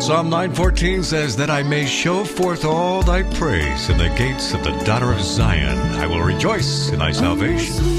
Psalm 9:14 says, that I may show forth all thy praise in the gates of the daughter of Zion. I will rejoice in thy salvation.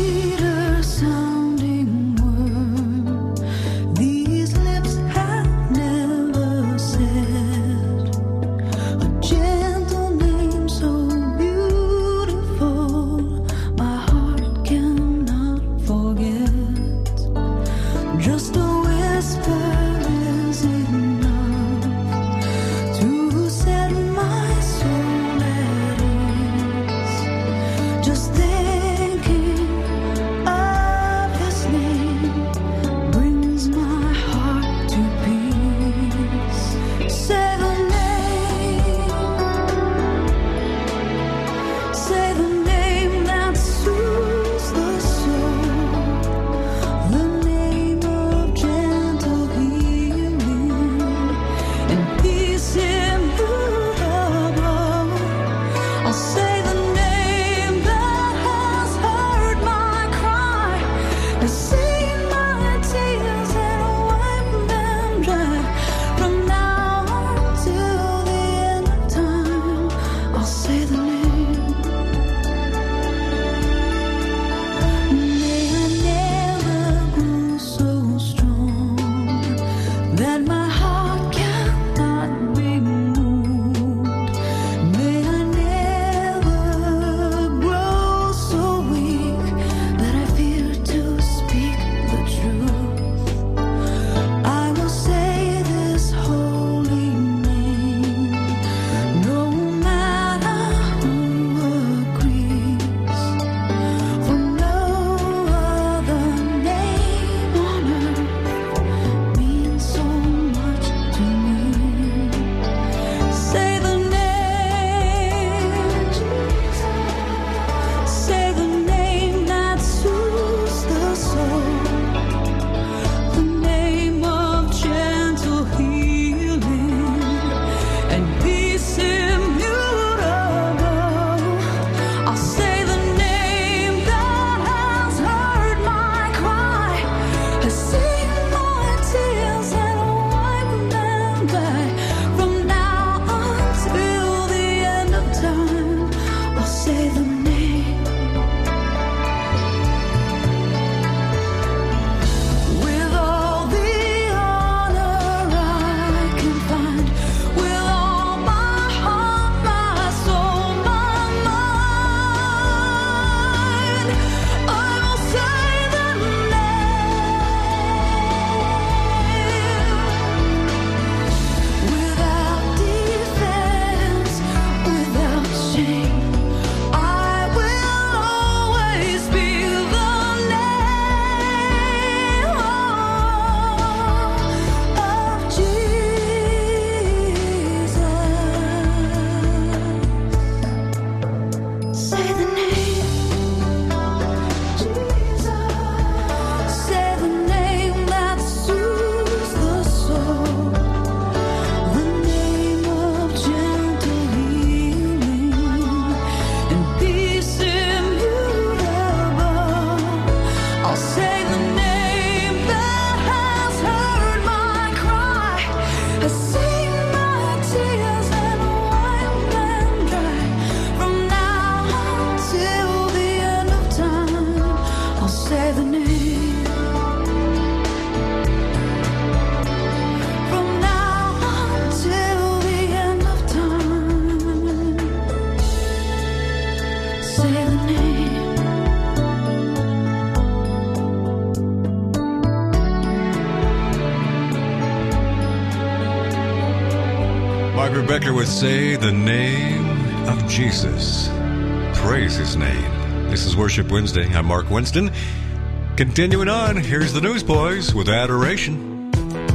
Margaret Becker would say the name of Jesus. Praise his name. This is Worship Wednesday. I'm Mark Winston. Continuing on, here's the Newsboys with Adoration.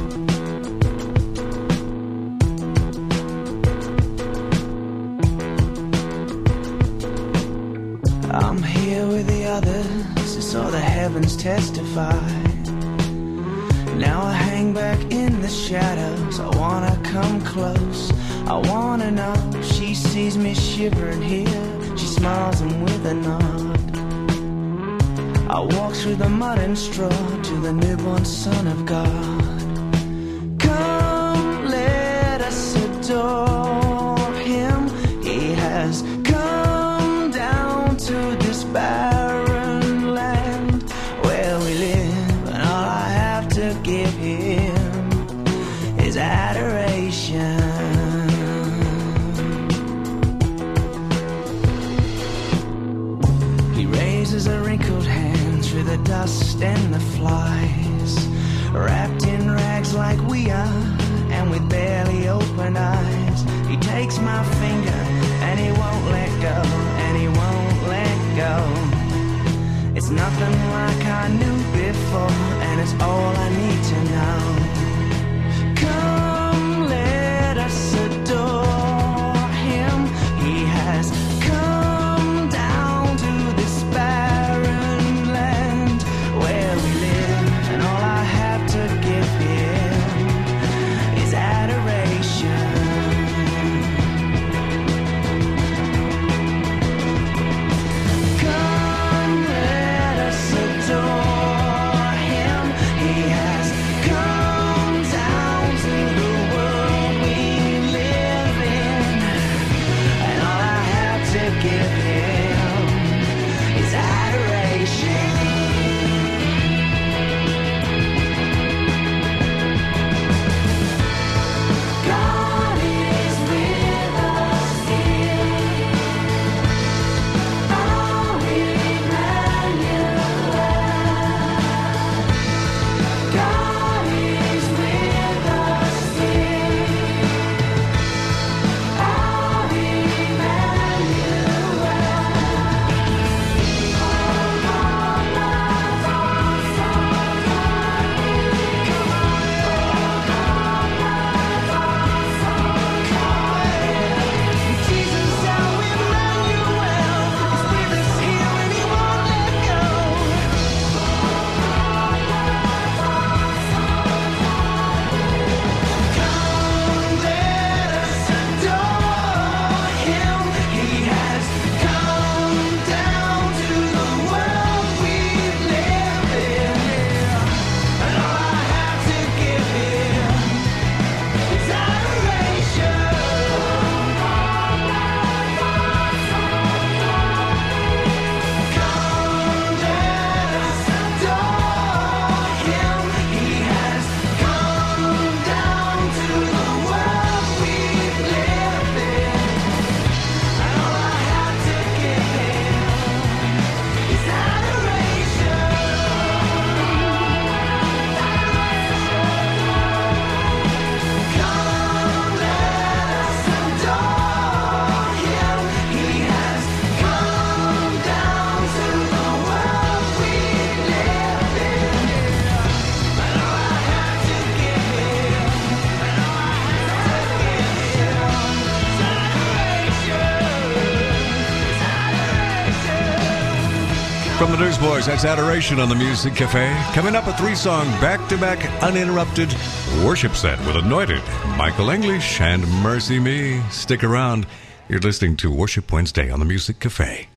I'm here with the others, it's all the heavens testify. Now I hang back in the shadows, I wanna come close. I wanna know if she sees me shivering here. She smiles and with a nod I walk through the mud and straw to the newborn Son of God. Come, let us like we are, and with barely open eyes, he takes my finger and he won't let go, and he won't let go. It's nothing like I knew before, and it's all I need to know. Come, let us adore him. He has come down to this barren land where we live, and all I have to give him is adoration. Come, let us adore him. He has come down to the world we live in, and all I have to give him is adoration. God is with us here. Oh, Emmanuel. God is with us here. Oh, Jesus, our Emmanuel, is with us here and he won't let go. Come, let us adore him. He has come down to the world we live in, and all I have to give him is adoration. Come, let us adore him. He has come down to the world we live in, and all I have to give him is adoration. Come, let us adore him. He has come down to the world we live in, and all I have to give him, From the Newsboys, that's Adoration on the Music Cafe. Coming up, a 3-song back-to-back uninterrupted worship set with Anointed, Michael English, and Mercy Me. Stick around. You're listening to Worship Wednesday on the Music Cafe.